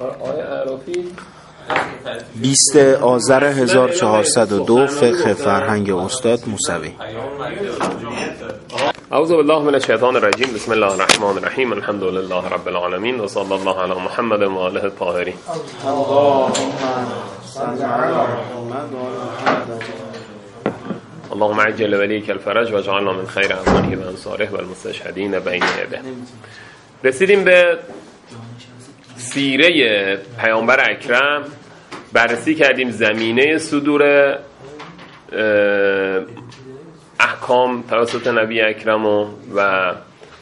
آیه اعرافی 20 آذر 1402 فقه فرهنگ استاد موسوی. اعوذ بالله من الشیطان الرجیم. بسم الله الرحمن الرحیم. الحمد لله رب العالمین و صلی الله علی محمد و آله الطاهرین. اللهم عجل ولیک الفرج و اجعلنا من خیر اعوانه و انصاره و المستشهدین بین یده. رسیدیم به سیره پیامبر اکرم، بررسی کردیم زمینه صدور احکام توسط نبی اکرم و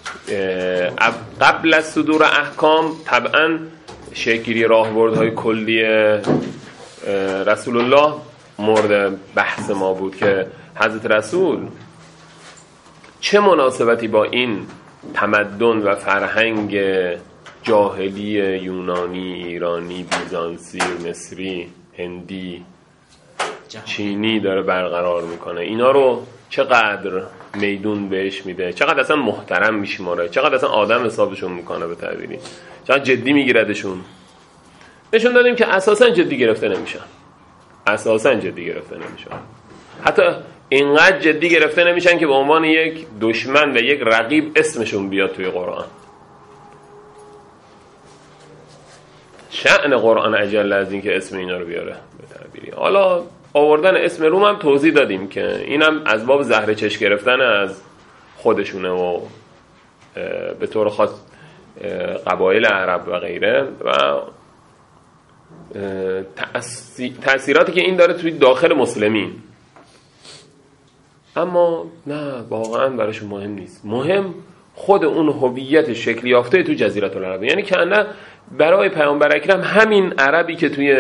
قبل از صدور احکام طبعا شکلی راهبردهای کلی رسول الله مورد بحث ما بود که حضرت رسول چه مناسبتی با این تمدن و فرهنگ جاهلی یونانی، ایرانی، بیزانسی، مصری، هندی، چینی داره برقرار میکنه. اینا رو چقدر میدون بهش میده، چقدر اصلا محترم میشماره، چقدر اصلا آدم حسابشون میکنه، به تعبیری چقدر جدی میگیردشون. نشون دادیم که اساسا جدی گرفته نمیشن، اساسا جدی گرفته نمیشن. حتی اینقدر جدی گرفته نمیشن که به عنوان یک دشمن و یک رقیب اسمشون بیاد توی قرآن. شأن قرآن اجل از این که اسم اینا رو بیاره به تعبیری. حالا آوردن اسم روم هم توضیح دادیم که اینم از باب زهره چش گرفتن از خودشونه و به طور خاص قبایل عرب و غیره و تأثیراتی که این داره توی داخل مسلمین. اما نه، واقعا براشون مهم نیست. مهم خود اون هویت شکلی یافته تو جزیره العرب. یعنی که نه برای پیامبر اکرم همین عربی که توی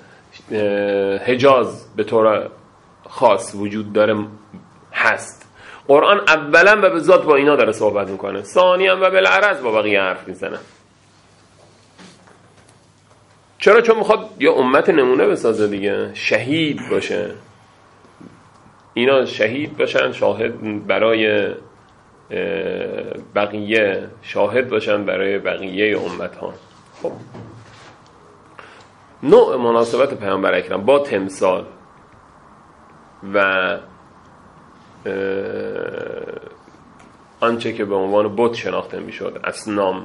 حجاز به طور خاص وجود داره هست. قرآن اولا و به ذات با اینا داره صحبت میکنه، ثانیاً و بالعرض با بقیه حرف میزنه. چرا؟ چون میخواد یا امت نمونه بسازه دیگه، شهید باشه، اینا شهید باشن، شاهد برای بقیه، شاهد باشن برای بقیه امت ها. خب نوع مناسبت پیامبر اکرم با تمثال و آنچه که به عنوان بت شناخته میشد، اصنام،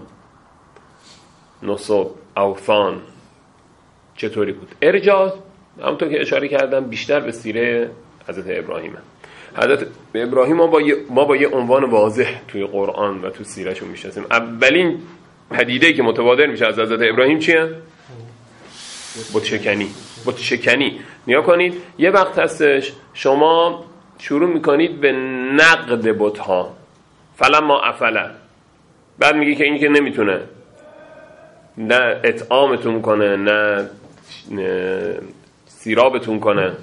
نصب، اوثان، چطوری بود؟ ارجاع همونطور که اشاره کردم بیشتر به سیره حضرت ابراهیمه. حضرت ابراهیم ما با یه عنوان واضح توی قرآن و توی سیرهشون میشناسیم. اولین پدیده‌ای که متبادر میشه از حضرت ابراهیم چیه؟ بت شکنی. بت شکنی. نگاه کنید، یه وقت هستش شما شروع میکنید به نقد بت‌ها، فلما افلا، بعد میگه که این که نمیتونه نه اطعامتون کنه نه سیرابتون کنه،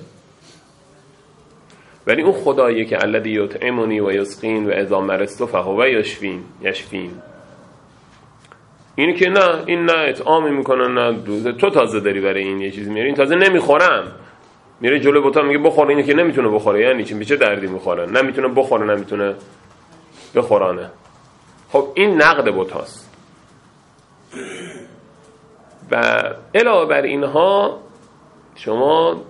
ولی اون خداییه که الذی یطعمنی و یسقین و اذا مرضت فهو یشفین. اینی که نه، این نه اطعام میکنه نه تو تازه داری برای این یه چیزی میاری، این تازه نمیخورم، میره جلو بتا میگه بخور، اینی که نمیتونه بخوره. یعنی چی؟ به چه دردی میخوره؟ نمیتونه بخوره، نمیتونه بخورانه. خب این نقد بتاست. و علاوه بر اینها شما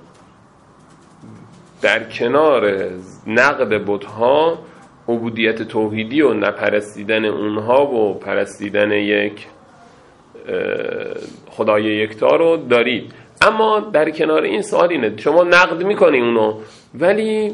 در کنار نقد بت‌ها عبودیت توحیدی و نپرستیدن اونها و پرستیدن یک خدای یکتا رو دارید. اما در کنار این سوال اینه، شما نقد میکنی اونو ولی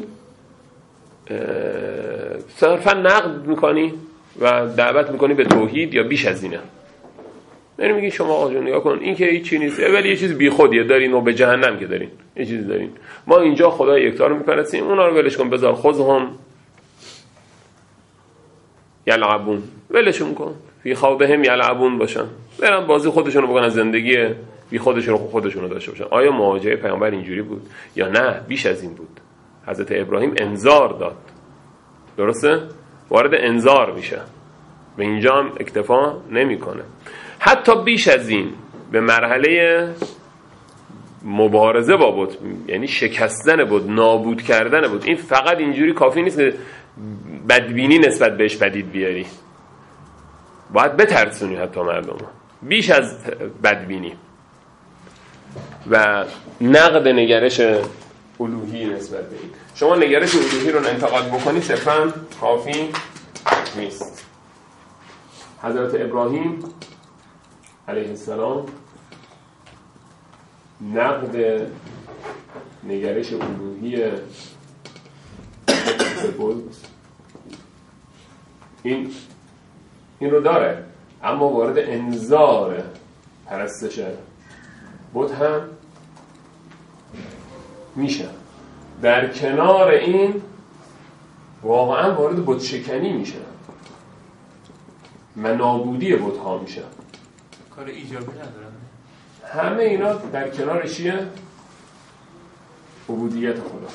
صرفا نقد میکنی و دعوت میکنی به توحید یا بیش از اینه؟ یعنی میگی شما آقا جون نگاه کن این که هیچی نیست، ولی یه چیز بیخودیه دارین و به جهنم که دارین یه چیزی دارین. ما اینجا خدای یکتا رو میپرستیم، اونا رو ولش کن، بذار خذهم یلعبون، ولشون کن، فی خوضهم یلعبون باشن، برن بازی خودشونو بکنن، زندگی بی خودشونو داشته باشن. آیا مواجهه پیامبر اینجوری بود یا نه بیش از این بود؟ حضرت ابراهیم انذار داد، درسته؟ وارد انذار میشه، به اینجا هم اکتفا نمیکنه، حتی بیش از این به مرحله مبارزه با بت، یعنی شکستن بت، نابود کردن بت. این فقط اینجوری کافی نیست که بدبینی نسبت بهش پدید بیاری، باید بترسونی حتی مردم، بیش از بدبینی. و نقد نگرش الوهی نسبت به این. شما نگرش الوهی رو انتقاد بکنی صرفاً کافی نیست. حضرت ابراهیم علیه السلام نقد نگرش الوهی این رو داره، اما وارد انذار پرستش بت هم میشه. در کنار این واقعا وارد بت شکنی میشه و نابودی بت ها میشه. کار ایجابی ندارن. همه اینا در کنار چیه؟ عبودیت خدا.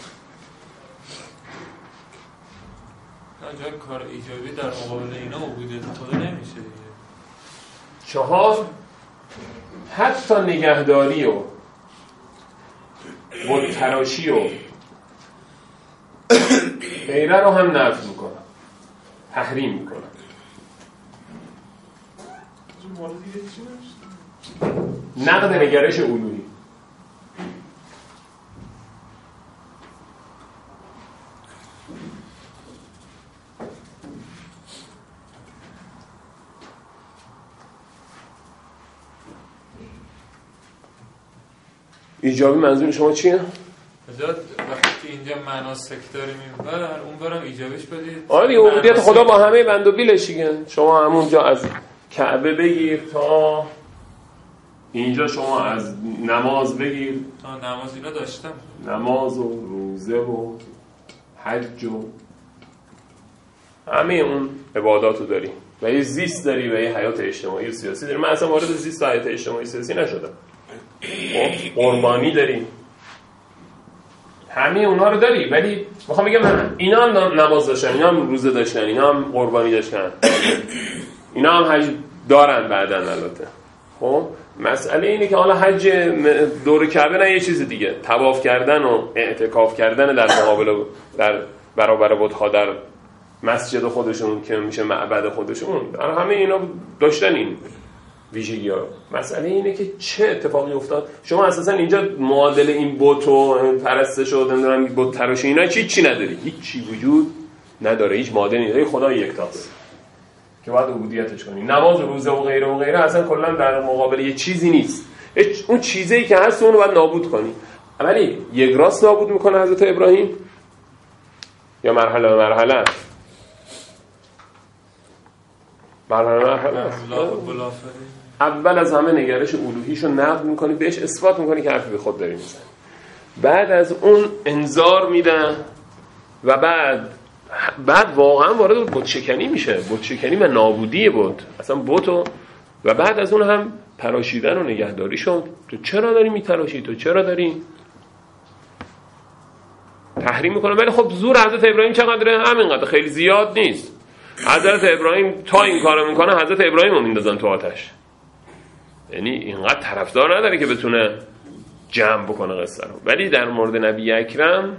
جای کار ایجابی در مقابل اینا عبودیت خدا نمیشه دیگه. 4 حتی نگهداری و بت تراشی و غیره رو هم نفی میکنه، تحریم میکنه. نقد نگرش الوهی. ایجابی منظور شما چیه؟ وقتی اینجا مناسک داریم اون برم ایجابیش بدید. آره عبودیت خدا با همه بند و بیلش دیگه. شما همونجا از کعبه بگیر تا اینجا، شما از نماز بگیر تا نماز اینا داشتم، نماز و روزه و حج و همه اون عباداتو داری و یه زیست داری و یه حیات اجتماعی و سیاسی داری. من اصلا وارد زیست و حیات اجتماعی سیاسی نشدم. قربانی داری، همه اونا رو داری، ولی میخوام بگم اینا هم نماز داشتن، اینا هم روزه داشتن، اینا هم قربانی داشتن، اینا هم حج دارن بعدن. البته خب مسئله اینه که حالا حج دور کعبه نه، یه چیز دیگه، طواف کردن و اعتکاف کردن در مقابل در برابر بت‌ها در مسجد خودشون که میشه معبد خودشون، همه اینا داشتن این ویژگی ها. مسئله اینه که چه اتفاقی افتاد. شما اساسا اینجا معادل این بت و پرستش و نمیدونم بت تراشی اینا چی نداری، هیچ چی وجود نداره، هیچ معادلی نداره. خدا یکتاست که باید عبودیتش کنی. نماز و روزه و غیره و غیره اصلا کلا در مقابل یه چیزی نیست. اون چیزی که هست اون رو باید نابود کنی. ولی یک راست نابود میکنه حضرت ابراهیم یا مرحله به مرحله؟ اول از همه نگرش الوهیشو نقد میکنی، بهش اثبات میکنی که حرفی به خود داری میزنی. بعد از اون انذار میدن و بعد واقعا وارد بت شکنی میشه، بت شکنی و نابودی بت، اصلا بتو. و بعد از اون هم تراشیدن و نگهداریشون. تو چرا داری میتراشی؟ تو چرا داری تحریم میکنه؟ ولی خب زور حضرت ابراهیم چقدره؟ همینقدر، خیلی زیاد نیست. حضرت ابراهیم تا این کارو میکنه، حضرت ابراهیم رو میندازن تو آتش. یعنی اینقدر طرفدار نداره که بتونه جمع بکنه قصه رو. ولی در مورد نبی اکرم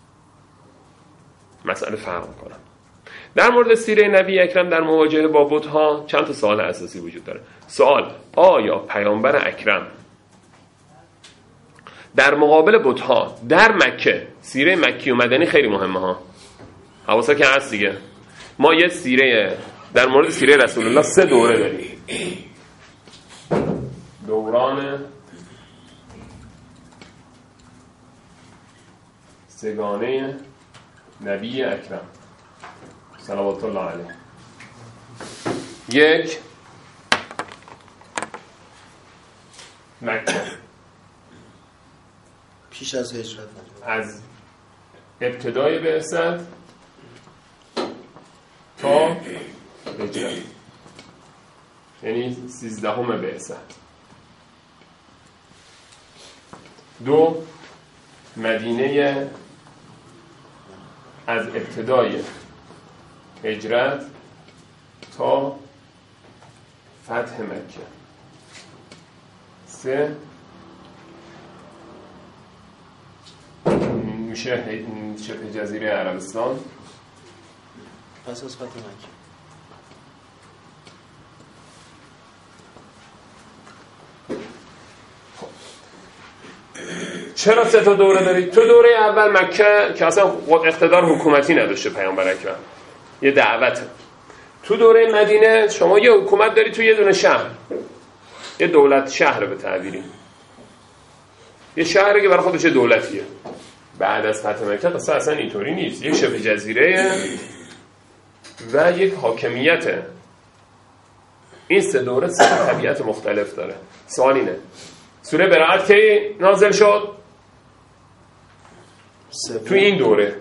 مسئله فرق میکنه. در مورد سیره نبی اکرم در مواجهه با بت‌ها چند تا سوال اساسی وجود داره. سوال: آیا پیامبر اکرم در مقابل بت‌ها در مکه، سیره مکی و مدنی خیلی مهمه ها، حواسا که هست دیگه، ما یه سیره در مورد سیره رسول الله 3 دوره داریم. دوران سگانه نبی اکرم صلوات الله علیه. 1 مکه، پیش از هجرت، از ابتدای بعثت تا هجرت، یعنی 13ام بعثت. 2 مدینه، از ابتدای هجرت تا فتح مکه. 3 میشه شبه جزیره عربستان پس از فتح مکه. چرا 3 تا دوره دارید؟ تو دوره اول مکه که اصلا اقتدار حکومتی نداشته پیامبر اکرم، یه دعوته. تو دوره مدینه شما یه حکومت داری تو یه دونه شهر، یه دولت شهر به تعبیری، یه شهری که برای خودش دولتیه. بعد از فتح مکه قصه اصلا اینطوری نیست، یک شبه جزیره و یک حاکمیته. این 3 دوره 3 طبیعت مختلف داره. سوال اینه سوره براءت کی نازل شد؟ تو این دوره.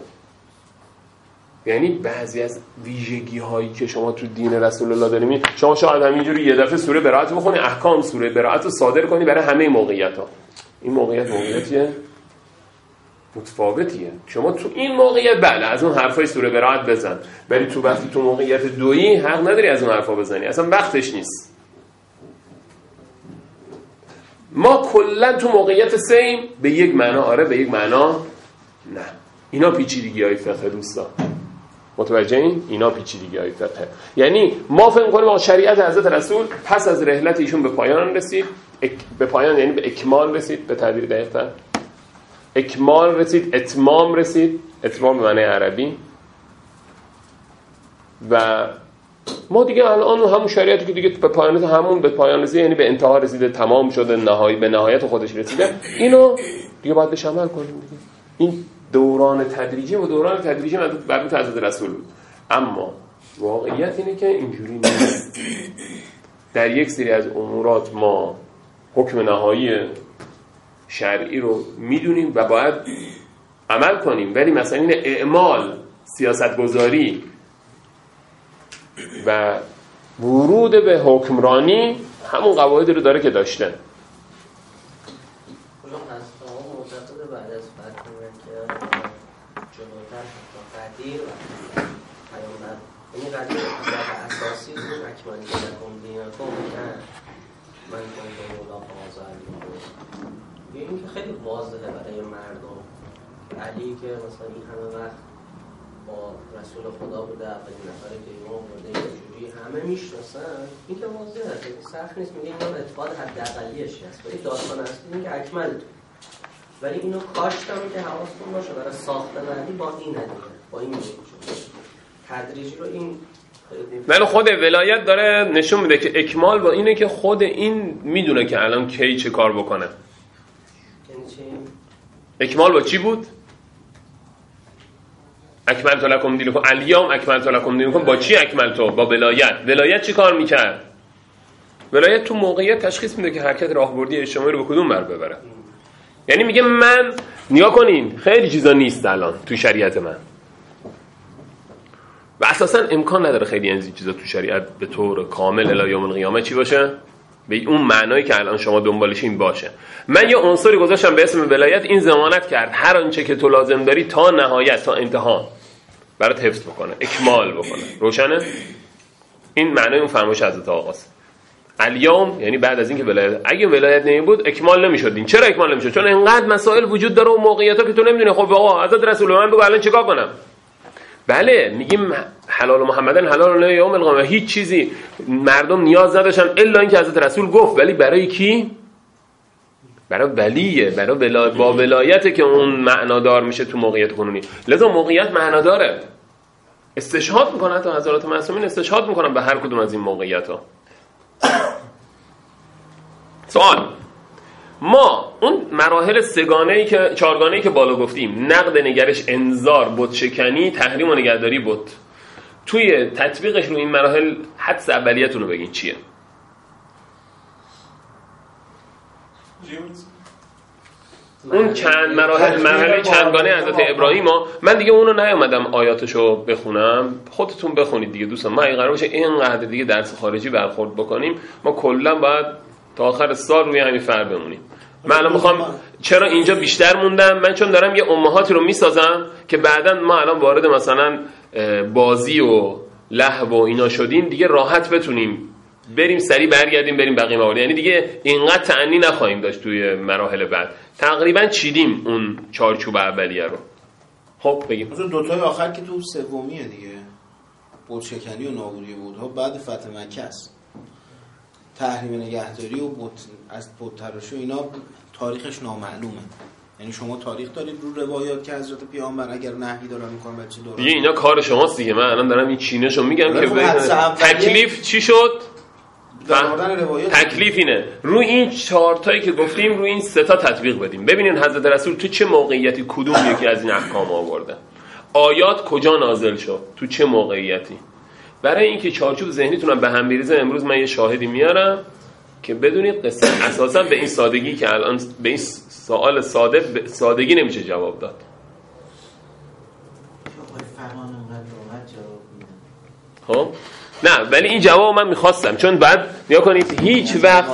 یعنی بعضی از ویژگی هایی که شما تو دین رسول الله داریم، شما شاید همینجوری یه دفعه سوره براءت بخونی، احکام سوره براءت رو صادر کنی برای همه موقعیت ها. این موقعیتیه متفاوتیه. شما تو این موقعیت بله از اون حرفای سوره براءت بزن، ولی تو وقتی تو موقعیت دویی حق نداری از اون حرفا بزنی، اصلا وقتش نیست. ما کلا تو موقعیت سیم به یک معنا آره به یک معنا نه. اینا پیچیدگی‌های فقه دوستا، متوجه این؟ اینا پیچیدگی‌های فقه. یعنی ما فهم کنیم آقا شریعت حضرت رسول پس از رحلت ایشون به پایان رسید، به پایان یعنی به اکمال رسید، به تعبیر دقیق‌تر اکمال رسید، اتمام رسید، اتمام به معنی عربی. و ما دیگه الان همون شریعتی که دیگه به پایان همون به پایان رسید، یعنی به انتها رسیده، تمام شده، نهایی به نهایت خودش رسیده، اینو دیگه باید بهش عمل کنیم دیگه. این دوران تدریجی و دوران تدریجی مربوط به حضرت رسول بود. اما واقعیت اینه که اینجوری نیست. در یک سری از امورات ما حکم نهایی شرعی رو میدونیم و باید عمل کنیم، ولی مثلا این اعمال، سیاستگذاری و ورود به حکمرانی همون قواعد رو داره که داشتن. بعد از فتح مکه جلوتر تا قدیر و پیامبر این قدیر اساسی بود اکمالی لکم دینکم نه من کنتم مولا فاضل یه این که خیلی واضحه برای مردم. علی که مثلا این همه وقت با رسول خدا بوده، اولین نفری که ایمان بوده، یه جوری همه میشناسن، این که واضحه سخت نیست. میگه این اعتقاد حداقلیش هست ولی داستان اصلی این که اکمل تو، ولی اینو کاشتم که حواستون باشه برای ساخته بعدی با این ندیگه، با این میشه تدریجی رو این ولی خود ولایت داره نشون میده که اکمال با اینه که خود این میدونه که الان کی چه کار بکنه. یعنی چی؟ اکمال با چی بود؟ اکملت لکم دینکم الیوم اکملت لکم دینکم با چی اکملت؟ با ولایت. ولایت چی کار میکرد؟ ولایت تو موقعیت تشخیص میده که حرکت راهبردی اجتماعی رو به کدوم بر ببره. یعنی میگه من نیا کنین خیلی چیزا نیست الان تو شریعت من و اساسا امکان نداره خیلی از این چیزا تو شریعت به طور کامل الی یوم القیامه چی باشه، به اون معنایی که الان شما دنبالشین باشه. من یه عنصری گذاشتم به اسم ولایت، این ضمانت کرد هر آنچه که تو لازم داری تا نهایت، تا انتها برات حفظ بکنه، اکمال بکنه. روشنه؟ این معنای اون فرمایش حضرت آقاست. الیوم یعنی بعد از اینکه ولایت، اگه ولایت نمی بود اکمال نمیشد. این چرا اکمال نمیشد؟ چون اینقدر مسائل وجود داره و موقعیت‌ها که تو نمیدونی. خب آقا حضرت رسول من بگو الان چیکار کنم؟ بله میگیم حلال محمدن حلال یوم القیامه، هیچ چیزی مردم نیاز نداشتن الا اینکه حضرت رسول گفت. ولی برای کی؟ برای ولیه، برای با ولایته که اون معنادار میشه تو موقعیت قانونی. لذا موقعیت معناداره. استشهاد میکنن تا حضرات معصومین استشهاد میکنن به هر کدوم از این موقعیت‌ها. سوال، ما اون مراحل سگانه‌ای که چهارگانه‌ای که بالا گفتیم، نقد، نگرش، انذار، بت شکنی، تحریم و نگهداری بت، توی تطبیقش رو این مراحل حدس اولیتون رو بگین چیه؟ اون چند مرحله چندگانه حضرت ابراهیم من دیگه اونو نیومدم آیاتشو بخونم، خودتون بخونید دیگه دوستان. ما اگه قرار باشه اینقدر دیگه درس خارجی برخورد بکنیم، ما کلا باید تا آخر سال روی همین فر بمونیم. من الان میخوام چرا اینجا بیشتر موندم؟ من چون دارم یه امهاتی رو میسازم که بعداً ما الان وارد مثلا بازی و لهو و اینا شدیم، دیگه راحت بتونیم بریم سریع برگردیم بریم بقیه موارد. یعنی دیگه اینقدر تأنی نخواهیم داشت توی مراحل بعد. تقریبا چیدیم اون چارچوب اولیه رو. خب بگیم مثلا دوتای آخر که تو سومیه دیگه، بود شکنی و نابودی بود ها بعد فتح مکه است. تحریم نگهداری و از بت تراشی و اینا تاریخش نامعلومه. یعنی شما تاریخ دارید رو روایات که حضرت پیامبر اگر نهی دارن میکنن بچه دوران دیگه اینا کار شماست دیگه. من الان دارم این چینشو میگم که تکلیف چی شد. تکلیف اینه رو این 4 تایی که گفتیم رو این 3 تا تطبیق بدیم. ببینین حضرت رسول تو چه موقعیتی کدوم یکی از این احکام آورده، آیات کجا نازل شد، تو چه موقعیتی. برای اینکه چارچوب ذهنیتونم به هم بریزه امروز من یه شاهدی میارم که بدونید قصه اساسا به این سادگی که الان به این سوال سادگی نمیشه جواب داد. خب نه ولی این جواب من میخواستم، چون بعد نیا کنید هیچ وقت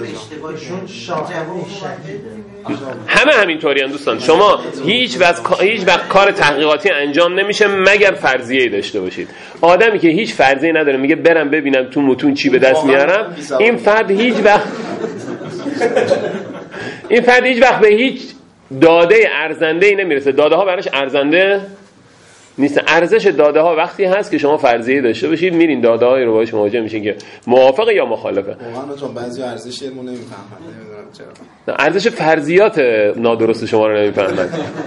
همه همینطوری هم دوستان، شما هیچ وقت کار تحقیقاتی انجام نمیشه مگر فرضیه‌ای داشته باشید. آدمی که هیچ فرضیه‌ای نداره میگه برم ببینم تو متون چی به دست میارم، این فرد هیچ وقت به هیچ داده ارزنده‌ای نمیرسه. داده ها براش ارزنده نیست. ارزش داده ها وقتی هست که شما فرضیه داشته باشید، میرین داده های رو باهاش مواجه میشین که موافقه یا مخالفه. واقعا چون بعضی ارزش علمو نمیفهمن، نمیدونم چرا. ارزش فرضیات نادرست شما رو نمیفهمن.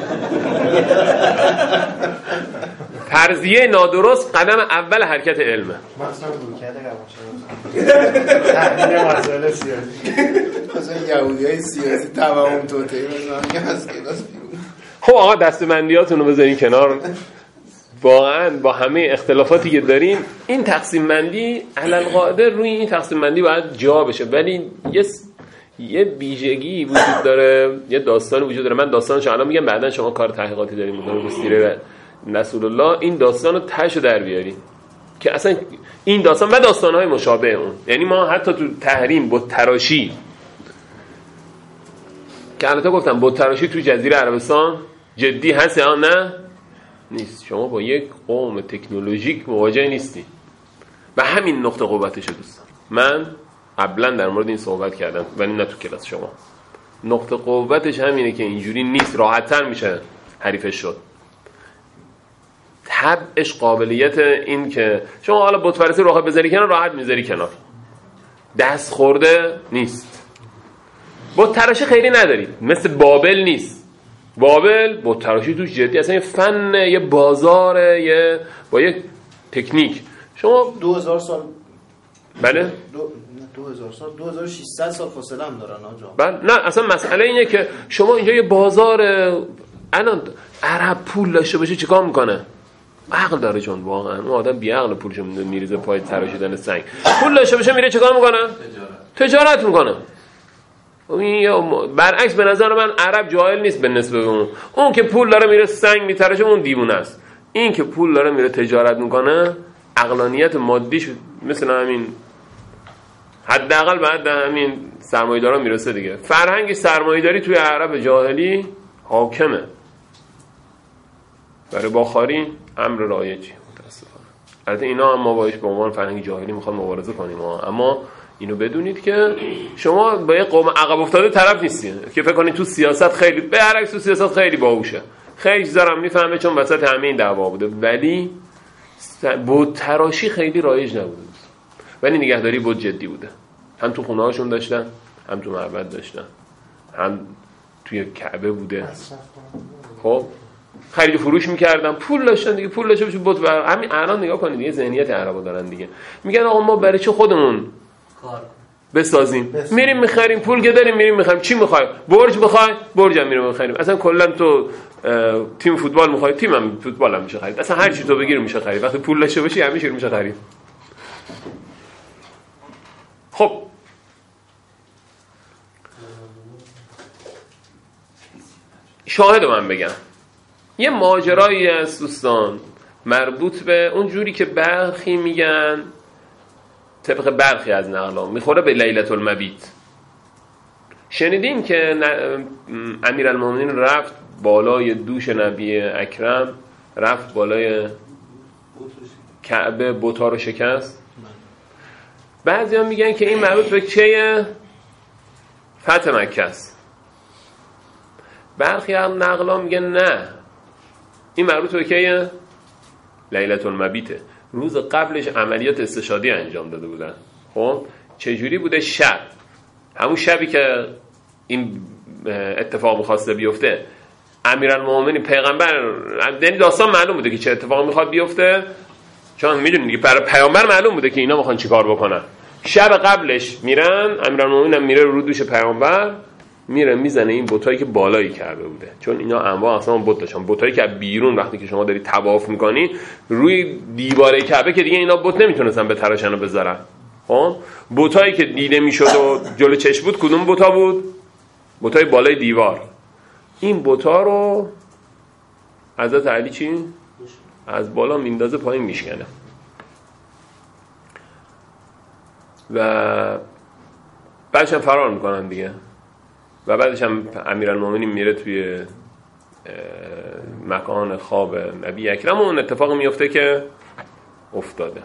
فرضیه نادرست قدم اول حرکت علمه. مثلا رویکرد روانشناسی تحلیل مسائل سیاسی، مثلا یهودیای سیاسی تمام توطئه میگن از کلاس بیرون. خب آقا دسته‌بندیاتون رو بذارین کنار. واقعا با همه اختلافاتی که داریم این تقسیم بندی علالقاعده روی این تقسیم بندی باید جا بشه، ولی یه ویژگی وجود داره، یه داستان وجود داره. من داستانش الان میگم، بعدن شما کار تحقیقاتی داریم مطابق سیره رسول الله این داستانو تاشو در بیارین که اصلا این داستان و داستان‌های مشابه اون، یعنی ما حتی تو تحریم بت تراشی که البته گفتم بت تراشی تو جزیره عربستان جدی هست یا نه نیست. شما با یک قوم تکنولوژیک مواجه نیستی و همین نقطه قوتشه دوستان. من قبلا در مورد این صحبت کردم ولی نه تو کلاس شما. نقطه قوتش همینه که اینجوری نیست، راحت‌تر میشه حریفش شد. طبعش قابلیت این که شما حالا بت پرستی رو بذاری کنار، راحت میذاری کنار، دست خورده نیست. بت تراشی خیلی ندارید، مثل بابل نیست. بابل بت تراشی توش جدی، اصلا یه فن، یه بازار، یه با یه تکنیک. شما 2000 سال بله 2000 سال 2600 سال فاصله هم دارن آجا. بله نه اصلا مسئله اینه که شما اینجا یه بازار، الان عرب پول داشته باشه چیکار میکنه؟ عقل داره، چون واقعا اون آدم بی عقل پولشو میریزه پای تراشیدن سنگ. پول داشته باشه میره چیکار میکنه؟ تجارت میکنه. برعکس به نظر من عرب جاهل نیست به نسبت به اون که پول داره میره سنگ میتراشه، اون دیوونه است. این که پول داره میره تجارت میکنه عقلانیت مادیش مثل همین حداقل بعد همین سرمایه‌دارا میرسه دیگه. فرهنگ سرمایه‌داری توی عرب جاهلی حاکمه. برای باخاری امر رایجی متاسفانه. البته اینا هم ما باش به عنوان فرهنگ جاهلی میخوام مبارزه کنیم اما اینو بدونید که شما با یه قوم عقب افتاده طرف نیستید که فکر کنید تو سیاست خیلی برعکس، تو سیاست خیلی باهوشه، خیلی چیزا رو میفهمه چون وسط همه این دعوا بوده، ولی بت تراشی خیلی رایج نبوده ولی نگهداری بت جدی بوده. هم تو خونه هاشون داشتن، هم تو معبد داشتن، هم توی کعبه بوده. خب خرید فروش میکردن، پول داشتن دیگه، پول داشته بت و همین الان نگاه کنید دیگه ذهنیت عربا دارن دیگه. میگن آقا ما برای چه خودمون بسازیم؟ میریم میخریم، پول که داریم میریم میخریم. چی میخوای؟ برج بخوای؟ برج هم میریم میخریم. اصلا کلا تو تیم فوتبال میخوای، تیم هم فوتبال هم میشه خرید. اصلا هر چی تو بگیر میشه خرید. وقتی پول داشته باشی همیشه میشه خرید. خب شاهد من بگم یه ماجرایی از دوستان مربوط به اون جوری که برخی میگن، طبق برخی از نقلا میخوره به لیلة المبیت. شنیدین که امیرالمومنین رفت بالای دوش نبی اکرم، رفت بالای کعبه، بت‌ها رو شکست. بعضی هم میگن که این مربوط به چه؟ فتح مکه است. برخی هم نقلا میگن نه این مربوط به که؟ لیلة المبیته. روز قبلش عملیات استشهادی انجام داده بودن. خب چجوری بوده؟ شب، همون شبی که این اتفاق می‌خواسته بیفته، امیرالمومنین پیغمبر، یعنی داستان معلوم بوده که چه اتفاقی میخواد بیفته، چون میدونید دیگه برای پیامبر معلوم بوده که اینا میخوان چیکار بکنن. شب قبلش میرن، امیرالمومنین هم میره رو دوش پیامبر، میره میزنه این بتایی که بالای کعبه بوده، چون اینا انواع اصلا بت داشتن. بتایی که بیرون وقتی که شما داری طواف میکنی روی دیواره کعبه که دیگه اینا بت نمیتونستن بتراشن و بذارن. خب بتایی که دیده میشد و جلو چشم بود کدوم بتا بود؟ بتای بالای دیوار. این بتا رو حضرت علی چی؟ از بالا میندازه پایین میشکنه و بعدش هم فرار میکنن دیگه. و بعدش هم امیرالمومنین میره توی مکان خواب نبی اکرم و اون اتفاق میفته که افتاده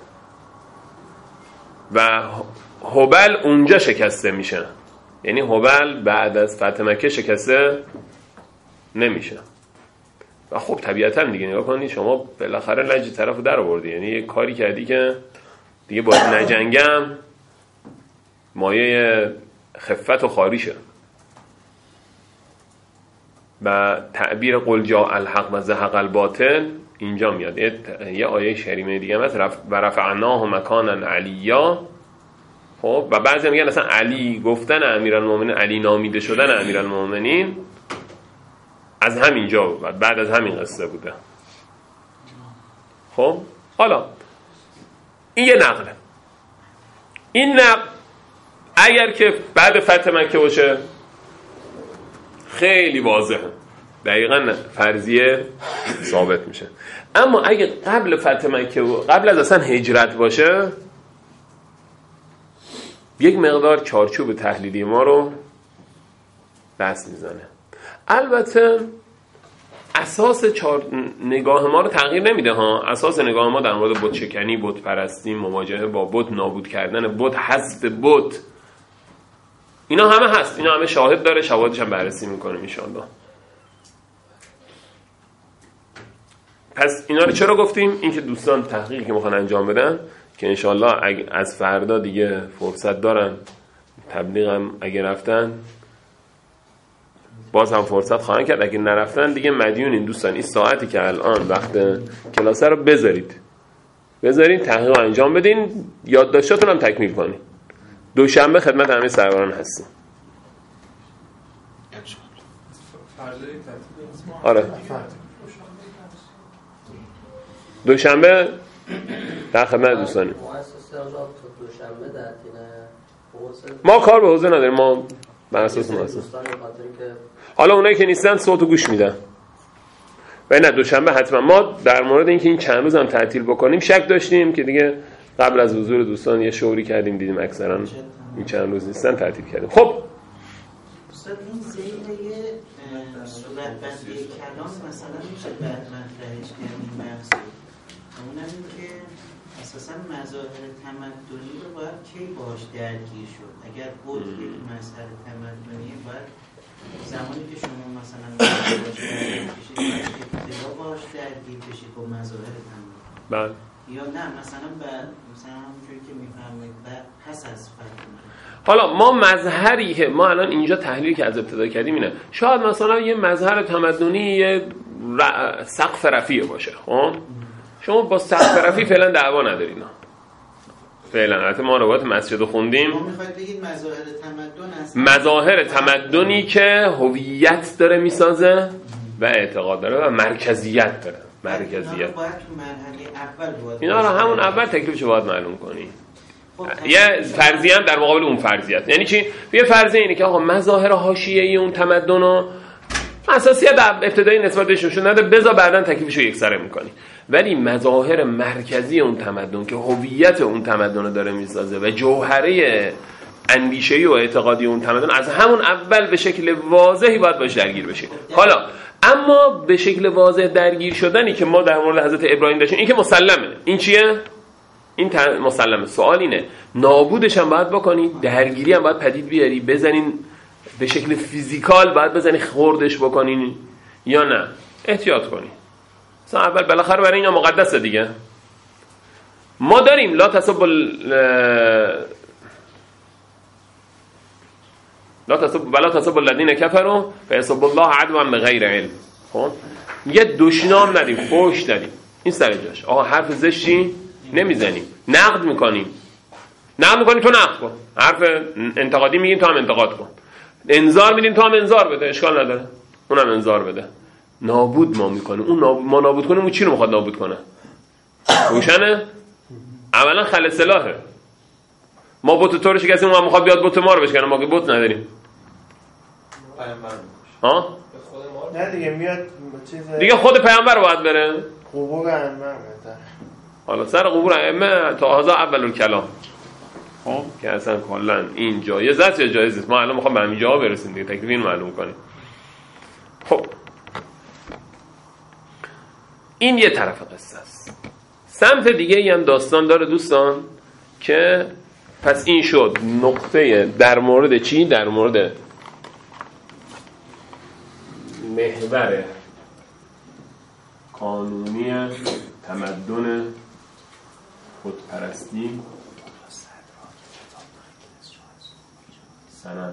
و هبل اونجا شکسته میشه. یعنی هبل بعد از فتح مکه شکسته نمیشه. و خب طبیعتا دیگه نگاه کنید شما بالاخره لج طرفو در آوردی، یعنی یه کاری کردی که دیگه باید نجنگم مایه خفت و خاریشه. و تعبیر قل جاء الحق و زهق الباطل اینجا میاد. یه آیه کریمه دیگه هست و رفعناه مکانا علیا. خب و بعضی میگن اصلا علی گفتن امیرالمومنین، علی نامیده شدن امیرالمومنین از همینجا بود، بعد از همین قصه بوده. خب حالا این یه نقله. این نقل اگر که بعد فتح مکه باشه خیلی واضحه، دقیقاً فرضیه ثابت میشه. اما اگه قبل فتح مکه و قبل از اصلا هجرت باشه یک مقدار چارچوب تحلیلی ما رو بس میزنه. البته اساس نگاه ما رو تغییر نمیده ها. اساس نگاه ما در مورد بت شکنی، بت پرستی، مواجهه با بت، نابود کردن بت، حذف بت، اینا همه هست، اینا همه شاهد داره، شواهدش هم بررسی میکنیم ان شاءالله. پس اینا رو چرا گفتیم؟ این که دوستان تحقیقی که میخوان انجام بدن که ان شاءالله از فردا دیگه فرصت دارن، تبلیغم اگه رفتن باز هم فرصت خواهند کرد، اگه نرفتن دیگه مدیونین دوستان. این ساعتی که الان وقت کلاسه رو بذارید تحقیق انجام بدین، یادداشتاتون هم تکمیل کنین. دوشنبه خدمت همه سروران هستیم. آره دوشنبه در خدمت دوستانی. ما کار به حوزه نداریم، ما بر اساس مؤسسه. حالا اونایی که نیستن صوتو گوش میدن. و نه دوشنبه حتما. ما در مورد اینکه این چند روز هم تعطیل بکنیم شک داشتیم که دیگه قبل از حضور دوستان یه شوری کردیم، دیدیم اکثرا این چند روز نیستن، تعطیل کردیم. خب استاد این زیر یه صورت بندی کلام مثلا میشه بعد مطرحش کنیم محصول اونم این که اساسا مظاهر تمدنی رو باید کی باش درگیر شد؟ اگر بود یک مسئله تمدنی باید زمانی که شما مثلا باش درگیر بشید ابتدا باش درگیر بشید با مظاهر تمدنی. بله. یا نه مثلا همونجوری که میفهمید پس از فتح. حالا ما مظهری ما الان اینجا تحلیلی که از ابتدا کردیم اینه، شاید مثلا یه مظهر تمدنی یه سقف رفیع باشه. خب شما با سقف رفیع فعلا دعوا ندارید. فعلا البته ما روایت مسجد خوندیم. ما میخواید بگید مظاهر تمدن هست، مظاهر تمدنی که هویت داره میسازه و اعتقاد داره و مرکزیت داره. مرکزیت اینا رو همون اول تکلیفش باید معلوم کنی. یه فرضیه هم در مقابل اون فرضیت. یعنی چی؟ یه فرضیه اینه که آقا مظاهر حاشیه‌ای اون تمدن رو اساسیت در ابتدایی نسبت بهشون نده، بذار بعداً تکلیفشو یکسره می‌کنی. ولی مظاهر مرکزی اون تمدن که هویت اون تمدن رو داره میسازه و جوهره اندیشه‌ای و اعتقادی اون تمدن از همون اول به شکل واضحی باید باش درگیر بشید. حالا اما به شکل واضح درگیر شدنی که ما در مورد حضرت ابراهیم داشتیم این که مسلمه. این چیه؟ این مسلمه. سوال اینه نابودش هم باید بکنی، درگیری هم باید پدید بیاری، بزنین به شکل فیزیکال باید بزنی خوردش بکنین یا نه؟ احتیاط کنی. مثلا اول بالاخره برای اینا مقدسه دیگه. ما داریم لا تسب ولا تسبوا الذین کفروا فیسبوا الله عدوا بغیر علم. خب میگه دشنام ندیم، فحش ندیم، این سر جاش. آقا حرف زشتی نمیزنیم، نقد میکنیم. نقد میکنی تو نقد کن، حرف انتقادی میگیم تو هم انتقاد کن، انذار میدیم تو هم انذار بده، اشکال نداره، اونم انذار بده. نابود ما میکنه، اون ما نابود کنیم، اون چی رو میخواد نابود کنه؟ روشنه؟ اولا خل سلاحه. ما بوت تو رو شکستیم، ما میخواد بیاد بوت ما رو بشکنه، ما که بوت نداریم. ها؟ نه دیگه میاد چیز دیگه خود پیامبر رو باید بره. قبور ائمه. حالا سر قبور ائمه تا هذا اول الکلام. خب که اصلا کلا این جایز است یا جایز نیست؟ ما الان میخوام به همین جواب برسیم دیگه، تکلیف این معلوم کنیم. خب این یه طرف قصه است. سمت دیگه ای هم داستان داره دوستان، که پس این شد نقطه در مورد چی؟ در مورد محور قانونی تمدن خودپرستی سنم.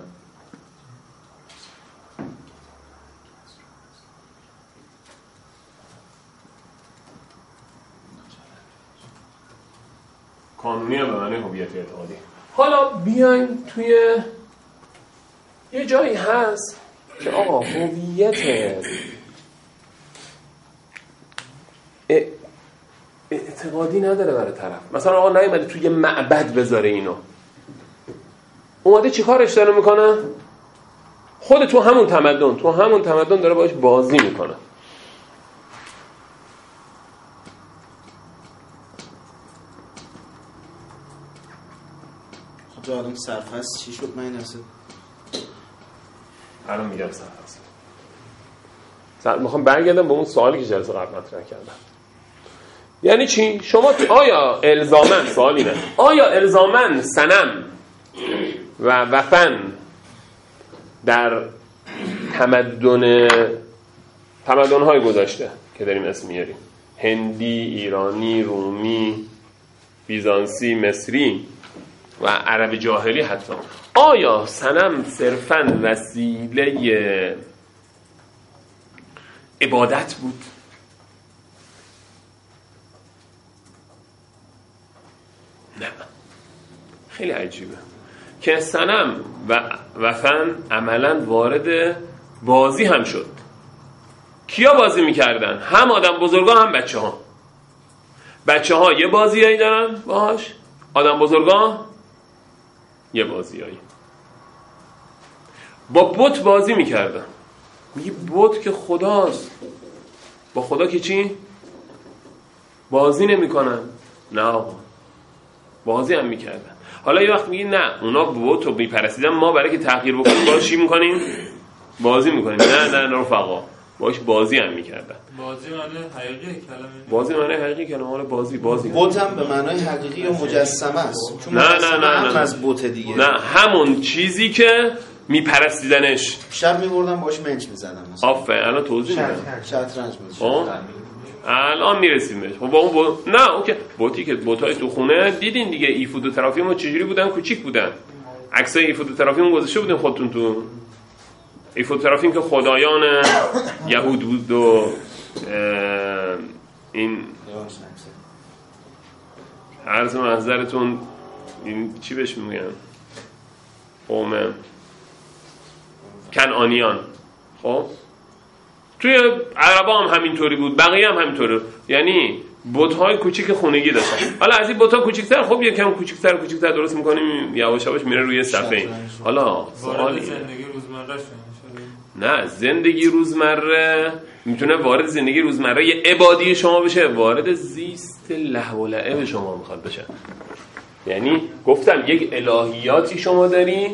قانونی به معنی هویت اعتقادی. حالا بیایم توی یه جایی هست که آقا هویت اعتقادی نداره برای طرف. مثلا آقا نیومده توی معبد بذاره اینو، اومده چی کارش داره میکنه؟ خود تو همون تمدن داره باش بازی میکنه. خب الان که سرفصل چی شد؟ من اصلا الان میگم سرفصل. میخوام برگردم به اون سوالی که جلسه قبل مطرح کردم. یعنی چی؟ شما آیا الزاماً، سوال اینه، آیا الزاماً صنم و وثن در تمدن‌های گذشته که داریم اسم میاریم، هندی، ایرانی، رومی، بیزانسی، مصری و عرب جاهلی حتی، آیا صنم صرفاً وسیله عبادت بود؟ نه. خیلی عجیبه که صنم و وثن عملاً وارد بازی هم شد. کیا بازی میکردن؟ هم آدم بزرگا هم بچه ها یه بازیایی دارن باهاش، آدم بزرگا یه بازیایی. با بت بازی میکردن. میگه بت که خداست، با خدا که چی؟ بازی نمیکنن. نه آقا، بازی هم میکردن. حالا یه وقت میگی نه اونا بت رو میپرستیدن، ما برای که تغییر بکنیم باش چی میکنیم؟ بازی میکنیم. نه رفقا، باش بازی هم میکردن. بازی معنی حقیقی کلمه، بازی معنی حقیقی کلمه، حالا بازی بت هم به معنای حقیقی یا مجسمه است؟ چون نه از بت دیگه، نه همون چیزی که میپرستیدنش. شب میبردن باش منچ میزدن مثلا. آفرین، الان توضیح میدم. شطرنج می‌زدن. الان میرسیم بهش. خب با اون نه اوکی، بوتی که بوتای تو خونه دیدین دیگه، ایفود و ترافیم چجوری بودن؟ کوچیک بودن. عکسای ایفود و ترافیم گذاشته بودین خودتون تو. ایفود و ترافیم که خدایان یهود بود و این عرض محضرتون این چی بهش میگن؟ قوم کنعانیان. خب توی عربا هم همینطوری بود، بقیه هم همینطوره. یعنی بت‌های کوچیک خونگی داشتن. حالا از این بت‌ها کوچیک‌تر، خب یکم کوچیک‌تر درست می‌کنیم، یواش یواش میره روی صفحه. حالا سوالی زندگی روزمره نه، زندگی روزمره میتونه وارد زندگی روزمره عبادی شما بشه، وارد زیست لهو و لعب شما میخواد بشه. یعنی گفتم یک الهیاتی شما داری،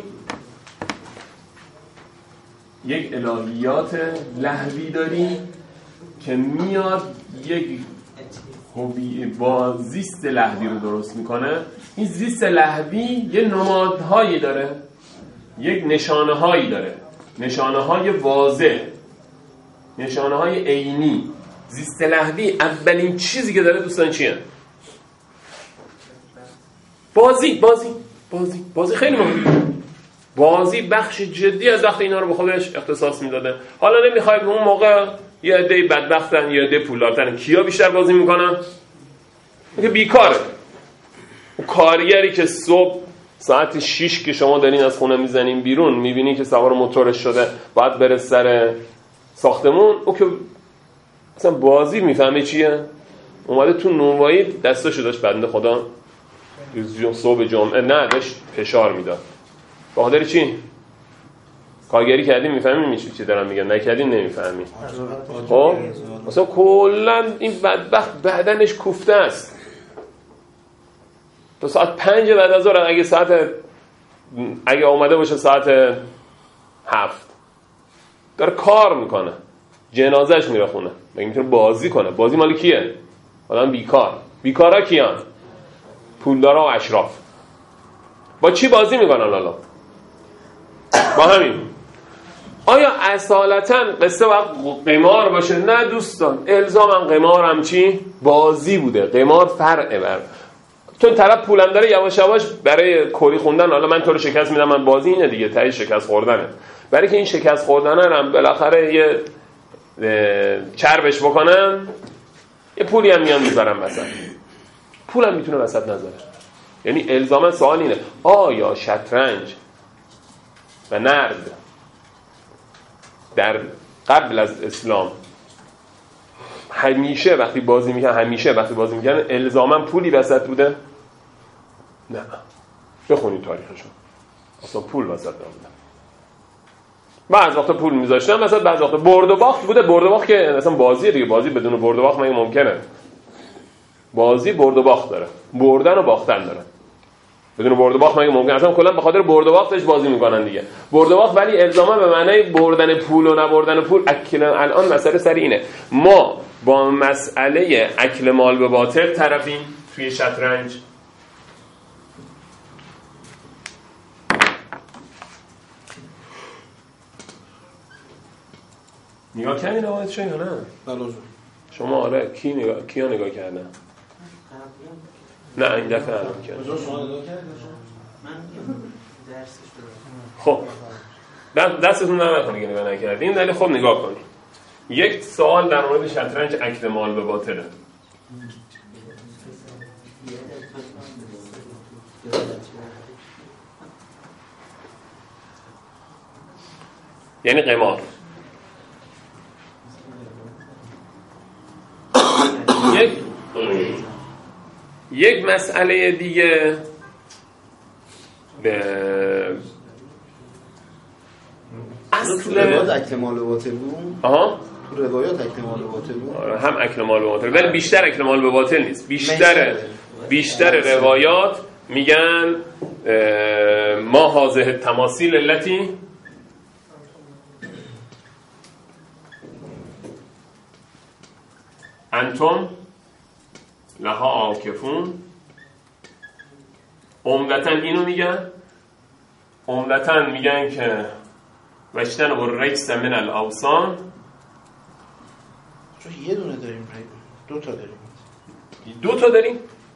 یک الهیات لهوی داری که میاد یک با زیست لهوی رو درست میکنه. این زیست لهوی یه نمادهایی داره، یک نشانه هایی داره، نشانه های واضح، نشانه های عینی. زیست لهوی اولین چیزی که داره دوستان چیه؟ بازی خیلی مهمه. بازی بخش جدی از وقت اینا رو به خودش اختصاص میداده. حالا نمیخوای به اون موقع یه عده بدبختن یه عده پولدارتن، کیا بیشتر بازی میکنن؟ که بیکاره. اون کارگری که صبح ساعت 6 که شما دارین از خونه میزنین بیرون، میبینین که سوار موتورش شده باید بره سر ساختمون، او که اصلا بازی میفهمه چیه؟ اومده تو نونوایی دستاشو داشت بنده خدا صبح جمعه نه داشت فشار میداد. به خاطر چی؟ کارگری کردیم میفهمیم میشه چی دارم میگم، نکردیم نمیفهمیم. خب مثلا کلا این بدبخت بدنش کوفته است. تا ساعت 5 بعد از ظهر اگه اومده باشه ساعت 7 داره کار میکنه، جنازهش میره خونه. مگه میتونه بازی کنه؟ بازی مال کیه؟ آدم بیکار. بیکارا کیان؟ پولدارا و اشراف. با چی بازی میکنن حالا؟ با همین. آیا اصالتا قصه باید قمار باشه؟ نه دوستان، الزاما قمار هم چی؟ بازی بوده. قمار فرعه بر چون طرف پولم داره یواش یواش برای کلی خوندن حالا من تو رو شکست میدم، من بازی اینه دیگه، تای شکست خوردنه. برای که این شکست خوردنه هم بالاخره یه چربش بکنن، یه پولی هم میان میذارن وسط. پولم میتونه وسط نذاره. یعنی الزاما سوال اینه آیا شطرنج و نرد در قبل از اسلام همیشه وقتی بازی میکنن الزاما پولی وسط بوده؟ نه. بخونید تاریخشو. اصلا پول وسط نبوده. بعض وقتا پول میذاشتن مثلا، بعض وقتا برد و باخت بوده. برد و باخت که اصلا بازیه دیگه، بازی بدون برد و باخت مگه ممکنه؟ بازی برد و باخت داره، بردن و باختن داره. بدون برد و باخت مگه ممکنه؟ اصلا کلا به خاطر برد و باختش بازی میکنن دیگه. برد و باخت ولی الزاما به معنای بردن پول و نبردن پول. الان مسئله سر اینه، ما با مسئله اکل مال به باطل طرفیم توی شطرنج. نگاه کردین آمدشون یا نه؟ بله. شما آره کیا نگاه کردن؟ نه این دفعه الان کردن. شما نگاه کردین؟ من درسش خب دستتون در نکنه که نگاه نکردین، ولی خب نگاه کنید. یک سوال در مورد شطرنج اکل مال به باطله. یعنی قمار. یک مسئله دیگه به اصل روایات اکل مال به باطل بود. آها تو روایات اکل مال به باطل بود. هم اکل مال به باطل ولی بیشتر اکل مال به باطل نیست. بیشتر روایات میگن ما هذه تماثیل التي انتم لها عاکفون. عمدتاً اینو میگن که وشتن و رجس من الاوثان. چون یه دونه داریم، دو تا داریم.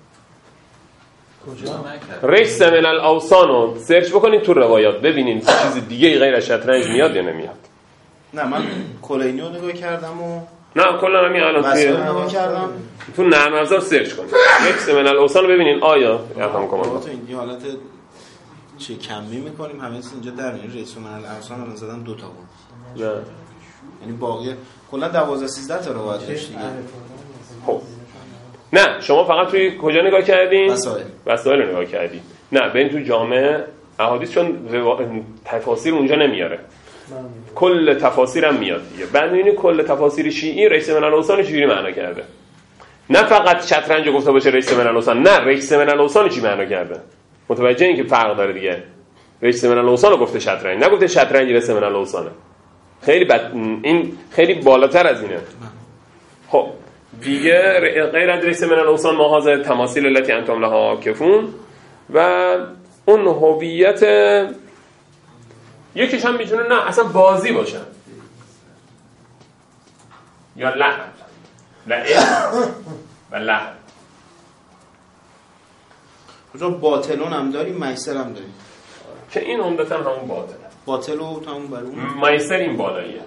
کجا؟ رجس من الاوثان رو سرچ بکنید تو روایات ببینید چیز دیگه غیر از شطرنج میاد یا نمیاد. نه من کلینیو نگاه کردم و نه کلا همین الان نگاه کردم. تو نرم افزار سرچ کنید رجس من الاوثان رو ببینید آیا رقم کامل تو این حالت چه کمی میکنیم همه چیز اینجا در میاد. رجس من الاوثان الان زدم 2 تا بود. نه یعنی باقی کلا 12 13 تا روایت داشت دیگه. خب نه شما فقط توی کجا نگاه کردین؟ وسائل رو نگاه کردین. نه بریم تو جامع احادیث، چون تفاسیر اونجا نمیاره. کل تفاسیر هم میاد دیگه. بعد می‌بینی کل تفاسیر شیعی رجس من الاوثان چجوری معنا کرده. نه فقط شطرنج گفته باشه رجس من الاوثان، نه رجس من الاوثان چی معنا کرده. متوجه این که فرق داره دیگه. رجس من الاوثان رو گفته شطرنج، نگفته شطرنج رجس من الاوثانه. این خیلی بالاتر از اینه. خب دیگه غیر از رجس من الاوثان ما هذا تماثیل التي انتم لها عاکفون و اون هویت یکیش هم میتونه نه اصلا بازی باشه یا لعب و لعب. کجا باطلون هم داریم، میسر هم داریم. که این عمدتاً همون باطل و تمام بر اون مایسر این بالاییه.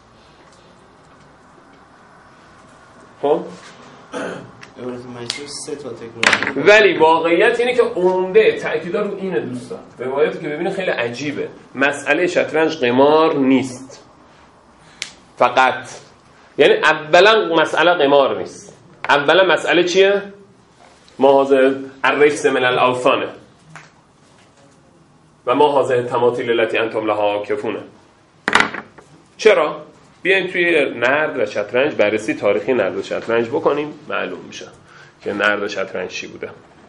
خب ولی واقعیت اینه که عمده تأکیدا رو اینه دوستان. روایتی که ببینید خیلی عجیبه. مسئله شطرنج قمار نیست فقط، یعنی اولا مسئله قمار نیست. اولا مسئله چیه؟ ما هذا الرجس من الاوثان و ما هذا التماثیل التي انتم لها عاکفون. چرا؟ بیایم توی نرد و شطرنج بررسی تاریخی نرد و شطرنج بکنیم، معلوم میشه که نرد و شطرنج چی بوده.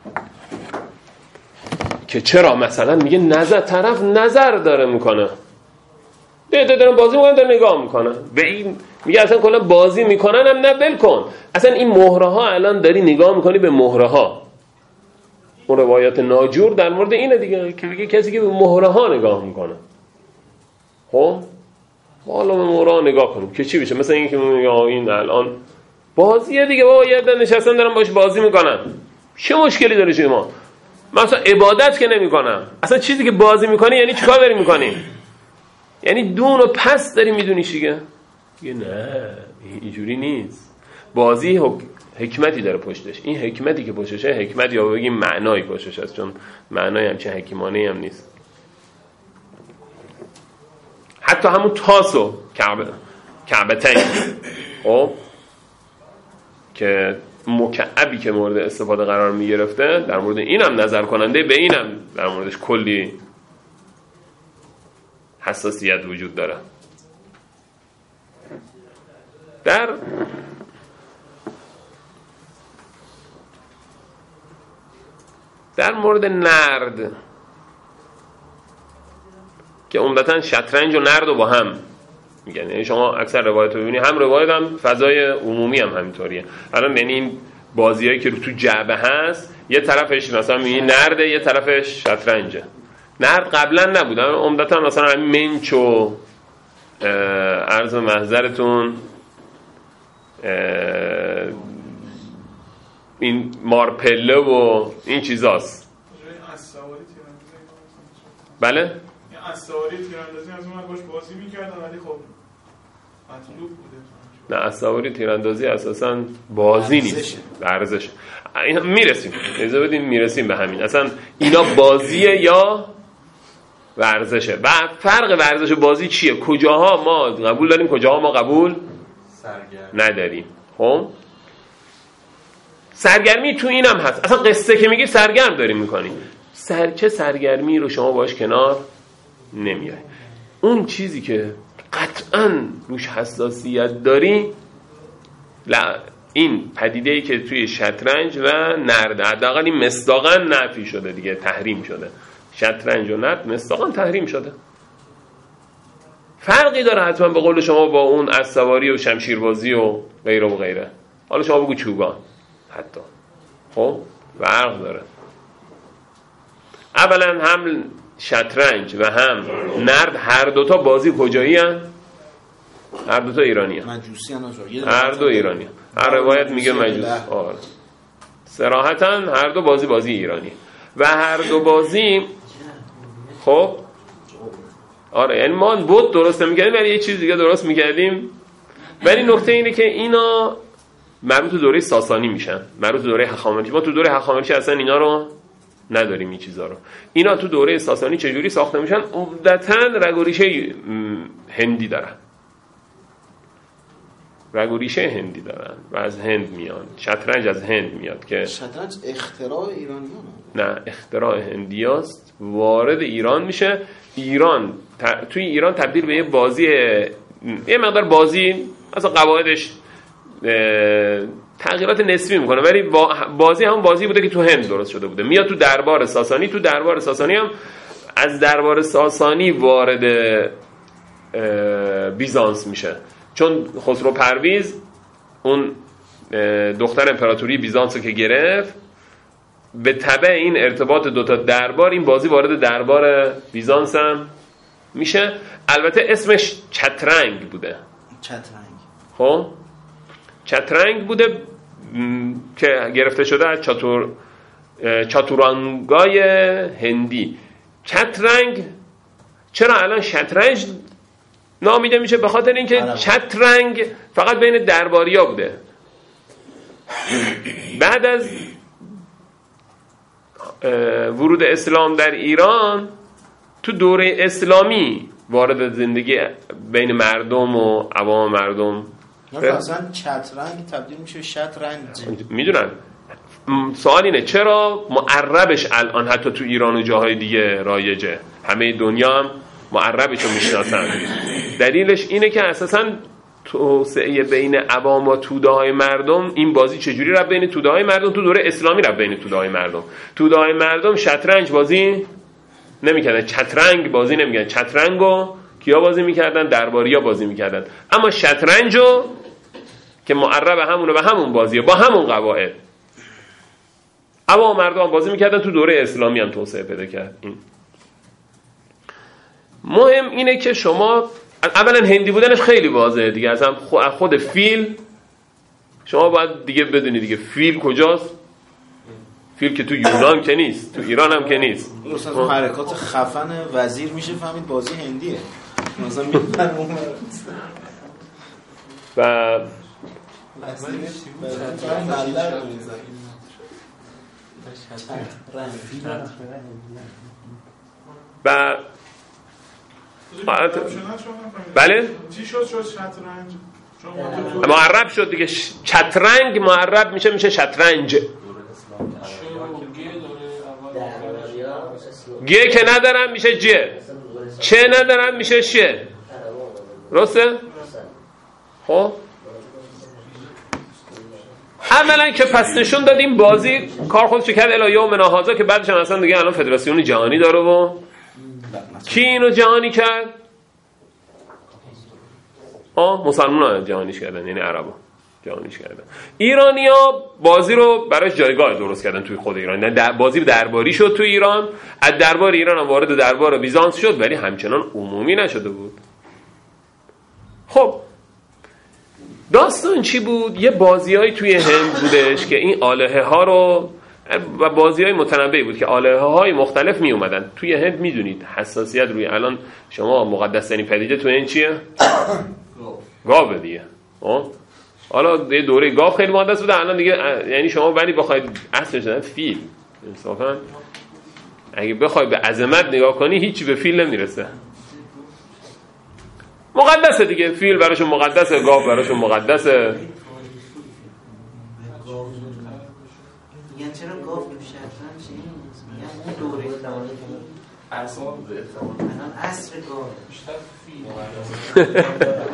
که چرا مثلا میگه نظر طرف نظر داره میکنه، دارن بازی میکنن، دارن نگاه میکنن، به این میگه اصلا کلا بازی میکنن هم نه ول کن، اصلا این مهره ها الان داری نگاه میکنی به مهره ها. اون روایت ناجور در مورد اینه دیگه که میگه کسی که به مهره ها نگاه میکنه. خب حالا به مهره ها نگاه کنیم که چی بشه. مثلا این که میگه این الان بازیه دیگه، بابا یه دن نشستن دارن باش بازی میکنن، چه مشکلی داره شما؟ من اصلا عبادت که نمیکنم، اصلا چیزی که بازی میکنی یعنی چیکار داری میکنی؟ یعنی دون و پس داری میدونی دیگه. یه نه اینجوری نیست. بازی حکمتی داره پشتش. این حکمتی که پشتشه حکمت یا بگیم معنایی پشتش هست، چون معنای همچین حکیمانه هم نیست. حتی همون تاسو کعبتین خب که مکعبی که مورد استفاده قرار میگرفته، در مورد اینم نظر کننده به اینم در موردش کلی حساسیت وجود داره. در مورد نرد که عمدتاً شطرنج و نرد رو با هم میگن، یعنی شما اکثر روایت رو ببینید، هم روایت هم فضای عمومی هم همینطوریه. الان یعنی این بازیایی که رو تو جعبه هست، یه طرفش مثلا میگی نرده، یه طرفش شطرنجه. نرد قبلا نبود، عمدتاً مثلا منچ و عرض محضرتون این مارپله و این چیزاست. بله؟ اسواری تیراندازی از من باش بازی می‌کردم، ولی خب مطلوب بوده. نه اسواری تیراندازی اساساً بازی نیست، ورزش. اینا میرسیم. اجازه بدین میرسیم به همین. اصلا اینا بازیه یا ورزشه. و فرق ورزش و بازی چیه؟ کجاها ما قبول داریم، کجاها ما قبول نداریم. خب سرگرمی تو اینم هست. اصلا قصه که میگی سرگرم داریم میکنیم. چه سرگرمی رو شما باش کنار نمیای. اون چیزی که قطعاً روش حساسیت داری، این پدیده‌ای که توی شطرنج و نرد حداقل این مصداقاً نفی شده دیگه، تحریم شده. شطرنج و نرد مصداقاً تحریم شده. فرقی داره حتما به قول شما با اون اسواری و شمشیربازی و غیره و غیره. حالا شما بگو چوگان حتی، خب فرق داره. اولا هم شطرنج و هم نرد هر دوتا بازی کجایی هن؟ هر دوتا ایرانی هن. مجوسی هن. هر دو ایرانی هن. هر روایت میگه مجوس. آره صراحتا هر دو بازی ایرانی و هر دو بازی خب آره، یعنی ما بود درست نمی‌کردیم ولی یه چیز دیگه درست می‌کردیم. ولی نکته اینه که اینا مربوط به دوره ساسانی میشن، مربوط به دوره هخامنشی. ما تو دوره هخامنشی اصلا اینا رو نداریم، این چیزا رو. اینا تو دوره ساسانی چجوری ساخته میشن؟ عمدتاً رگ و ریشه هندی دارن، رگ و ریشه هندی دارن و از هند میان. شطرنج از هند میاد که شطرنج اختراع ایرانیانه. نه، اختراع هندیاست، وارد ایران میشه. ایران توی ایران تبدیل به یه بازی، یه مقدار بازی مثلا قواعدش تغییرات نسبی میکنه، ولی بازی همون بازی بوده که تو هند درست شده بوده. میاد تو دربار ساسانی، تو دربار ساسانی هم از دربار ساسانی وارد بیزانس میشه، چون خسرو پرویز اون دختر امپراتوری بیزانس رو که گرفت، به تبع این ارتباط دوتا دربار این بازی وارد دربار بیزانس هم میشه. البته اسمش چترنگ بوده. خب چترنگ بوده که گرفته شده از چاتورانگای هندی. شطرنج چرا الان شطرنج نامیده میشه؟ به خاطر اینکه شطرنج فقط بین درباریا بوده. بعد از ورود اسلام در ایران تو دوره اسلامی وارد زندگی بین مردم و عوام مردم. اصلا شطرنج تبدیل میشه به شطرنج. میدونن سوال اینه چرا معربش الان حتی تو ایران و جاهای دیگه رایجه، همه دنیا هم معربش رو میشناسن؟ دلیلش اینه که اساساً توسعه بین عوام و توده های مردم، این بازی چجوری رفت بین توده های مردم؟ تو دوره اسلامی رفت بین توده های مردم. توده های مردم شطرنج بازی نمیکردن، شطرنج بازی نمیکردن. شطرنجو کیا بازی میکردن؟ درباریا بازی میکردن. اما شطرنجو که معرب همونه و همون بازیه با همون قواعد، عوام مردم بازی میکردن. تو دوره اسلامی هم توسعه پیدا کرد. این مهم اینه که شما اولا هندی بودنش خیلی واضحه دیگه، اصلا خود فیل شما باید دیگه بدونی دیگه فیل کجاست. فیل که تو یونان که نیست، تو ایران هم که نیست. اصلا حرکات خفن وزیر میشه فهمید بازی هندیه. مثلا و بله چی شد شطرنج؟ معرب شد دیگه. شطرنج معرب میشه شطرنج. گه که ندارم میشه جه، چه ندارم میشه شه. درسته؟ خب اولا که پس نشون دادیم بازی کار خودشو کرد الی یومنا هذا، که بعدش هم اصلا دیگه الان فدراسیون جهانی داره. و کی اینو جهانی کرد؟ مسلمان‌ها جهانیش کردن، یعنی عربا جهانیش کردن. ایرانی‌ها بازی رو براش جایگاه درست کردن توی خود ایران. نه بازی درباری شد توی ایران، از دربار ایران هم وارد دربار بیزانس شد، ولی همچنان عمومی نشده بود. خب داستان چی بود؟ یه بازیایی توی هند بودش که این آلهه ها رو، و بازیای متنوعی بود که آلهه های مختلف می اومدن توی هند. میدونید حساسیت روی الان شما مقدس ترین پدیده توی هند چیه؟ گاو دیگه. حالا یه دوره گاو خیلی مقدس بوده، الان دیگه یعنی شما ولی بخواید اصلش نه فیل، انصافا اگه بخوای به عظمت نگاه کنی هیچی به فیل نمیرسه. مقدسه دیگه، فیل براشون مقدسه، گاو براشون مقدسه. میگن چرا گاو شطرنج میگن اون دوره الان عصر گاو بیشتر فیل.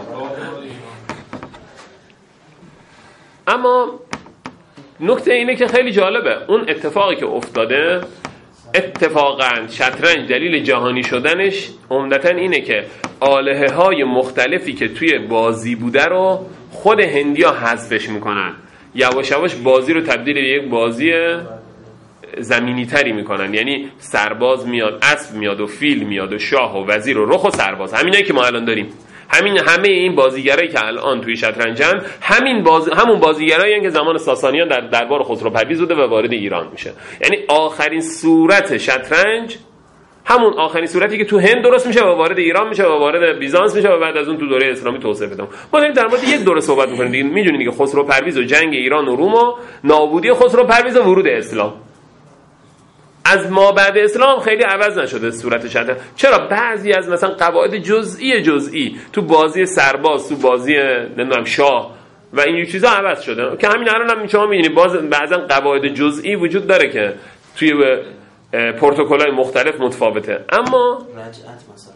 اما نکته اینه که خیلی جالبه اون اتفاقی که افتاده. اتفاقا شطرنج دلیل جهانی شدنش عمدتاً اینه که آلهه های مختلفی که توی بازی بوده رو خود هندیا حذفش میکنن، یواش یواش بازی رو تبدیل به یک بازی زمینی تری میکنن. یعنی سرباز میاد، اسب میاد و فیل میاد و شاه و وزیر و رخ و سرباز، همینایی که ما الان داریم. همه این بازیگرایی که الان توی شطرنجن همون بازیگرایی که زمان ساسانیان در دربار خسرو پرویز بوده و وارد ایران میشه. یعنی آخرین صورت شطرنج همون آخرین صورتی که تو هند درست میشه و وارد ایران میشه و وارد بیزانس میشه و بعد از اون تو دوره اسلامی توسعه پیدا میکنه. ما داریم در مورد یک دوره صحبت میکنیم دیگه. میدونید دیگه خسرو پرویز و جنگ ایران و روم و نابودی خسرو پرویز و ورود اسلام. از ما بعد اسلام خیلی عوض نشده صورت شطرنج. چرا؟ بعضی از مثلا قواعد جزئی تو بازی سرباز، تو بازی نمیدونم شاه و این چیزا عوض شده که همین الان هم شما می‌بینید بعضا قواعد جزئی وجود داره که توی پروتکل‌های مختلف متفاوته. اما رجعت مثلا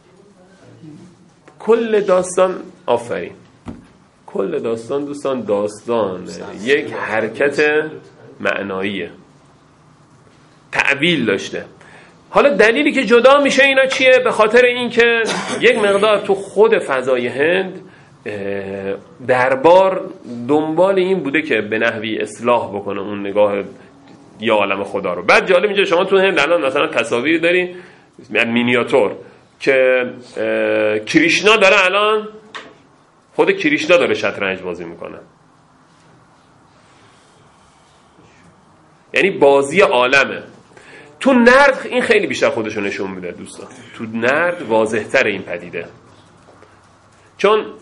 کل داستان کل داستان دوستان داستان یک حرکت معناییه، تعبیل داشته. حالا دلیلی که جدا میشه اینا چیه؟ به خاطر اینکه یک مقدار تو خود فضای هند دربار دنبال این بوده که به نحوی اصلاح بکنه اون نگاه یا عالم خدا رو. بعد جالب اینجا شما تو هند الان مثلا تصاویر داری مینیاتور که کریشنا داره، الان خود کریشنا داره شطرنج بازی میکنه. یعنی بازی عالمه. تو نرد این خیلی بیشتر خودشو نشون میده دوستان. تو نرد واضح‌تر این پدیده، چون تا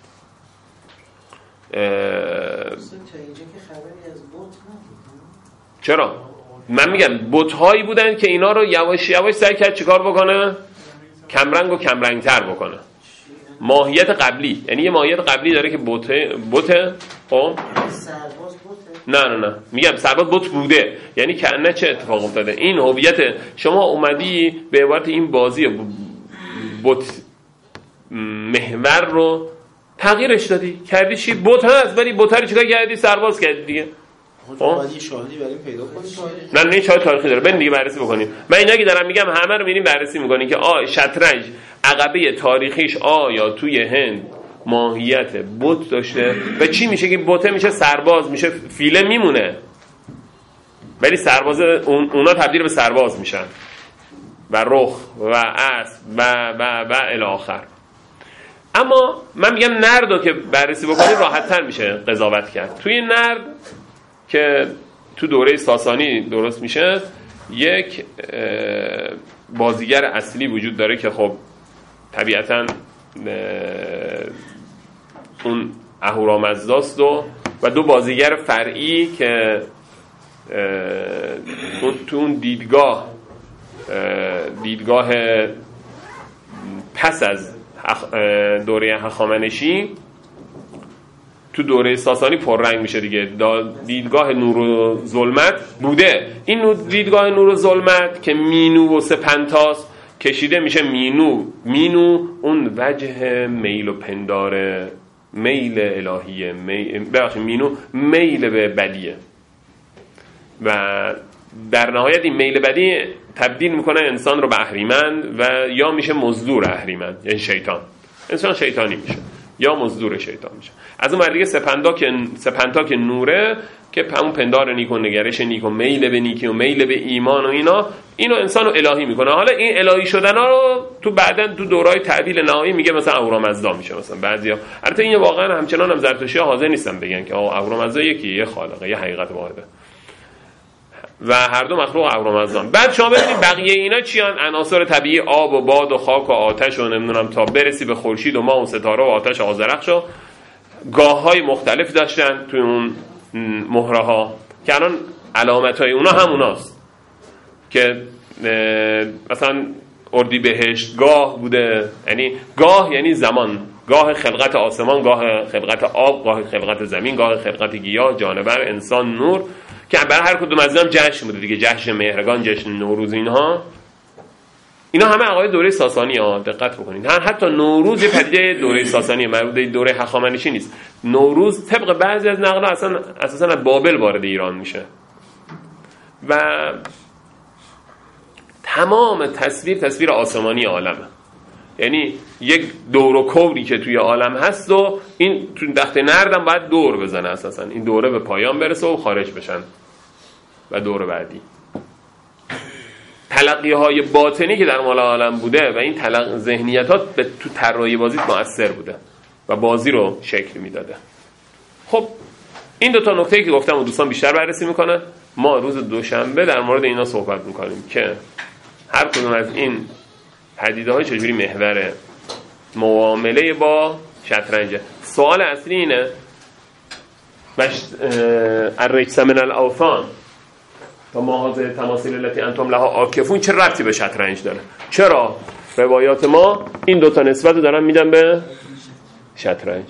اینجا که خبری از بوت نبود. چرا؟ من میگم بت‌هایی بودن که اینا رو یواش یواش سعی کرد چیکار بکنه؟ کمرنگ و کمرنگ‌تر بکنه. ماهیت قبلی، یعنی یه ماهیت قبلی داره که بوته خب سرباز بوته؟ نه میگم سرباز بوت بوده، یعنی کنه چه اتفاق افتاده. این هویت شما اومدی به عبارت این بازی بوت محور رو تغییرش دادی، کردی چی؟ بوت هست ولی بوت رو چیکار کردی؟ سرباز کردی دیگه. باید یه شاهدی برای این پیدا کنیم. نه شاید تاریخی داره، بریم دیگه بررسی بکنیم. من اینا که دارم میگم همه رو میریم بررسی میکنیم که شطرنج عقبه تاریخیش آیا توی هند ماهیت بت داشته و چی میشه که بته میشه سرباز، میشه فیله میمونه ولی سرباز اونا تبدیل به سرباز میشن و رخ و اسب و الی آخر. اما من میگم نردو که بررسی بکنیم راحت تر میشه قضاوت کرد. توی نرد که تو دوره ساسانی درست میشه یک بازیگر اصلی وجود داره که خب طبیعتاً اون اهورامزداست و دو بازیگر فرعی که تو اون دیدگاه پس از دوره هخامنشی تو دوره ساسانی پررنگ میشه دیگه. دیدگاه نور و ظلمت بوده. این دیدگاه نور و ظلمت که مینو و سپنتاس کشیده میشه مینو اون وجه میل و پنداره، میل الهیه، مینو میل به بدیه و در نهایت این میل بدی تبدیل میکنه انسان رو به اهریمن و یا میشه مزدور اهریمن، یعنی شیطان. انسان شیطانی میشه یا مزدور شیطان میشه. از اون دیگه سپنتا که نوره که همون پندار نیک و نگرش نیک و میل به نیکی و میل به ایمان و اینو انسان رو الهی میکنه. حالا این الهی شدن ها رو تو بعدن تو دورای تعبیل نهایی میگه مثلا اهورامزدا میشه مثلا بعضیا. البته این واقعا همچنان هم زرتشتی‌ها حاضر نیستن بگن که اهورامزدا یه خالقه، یه حقیقت واحده و هر دو مخلوق اهورامزدان. بعد شما ببینید بقیه اینا چیان؟ عناصر طبیعی آب و باد و خاک و آتش و نمیدونم تا برسی به خورشید و ماه و ستاره و آتش آذرخش و گاه‌های مختلف داشتن توی اون مهره ها که الان علامت های اونا هموناست که مثلا اردیبهشت گاه بوده، یعنی گاه یعنی زمان، گاه خلقت آسمان، گاه خلقت آب، گاه خلقت زمین، گاه خلقت گیاه، جانور، انسان، نور، که برای هر کدوم از اینا جشن بوده دیگه. جشن مهرگان، جشن نوروز، اینا همه عقاید دوره ساسانی ها. دقت بکنید حتی نوروز یه پدیده دوره ساسانی، مربوط به دوره هخامنشی نیست. نوروز طبق بعضی از نقل‌ها اساساً از بابل وارد ایران میشه و تمام تصویر آسمانی عالمه، یعنی یک دور و کوری که توی عالم هست و این تو تخت نردم باید دور بزنه اساساً این دوره به پایان برسه و خارج بشن و دور بعدی. تلقی‌های باطنی که در مال عالم بوده و این ذهنیتات تو طراحی بازی مؤثر بوده و بازی رو شکل میداده. خب این دو تا نکته‌ای که گفتم و دوستان بیشتر بررسی میکنن. ما روز دوشنبه در مورد اینا صحبت میکنیم که هر کدوم از این پدیده‌های چجوری محور معامله با شطرنج. سوال اصلی اینه الرجس من الاوثان و ما هذه تماثیل التي انتم لها عاکفون چه ربطی به شطرنج داره؟ چرا روایات ما این دوتا نسبت رو دارن میدن به شطرنج؟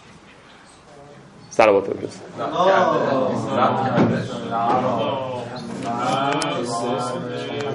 صلوات بفرستید.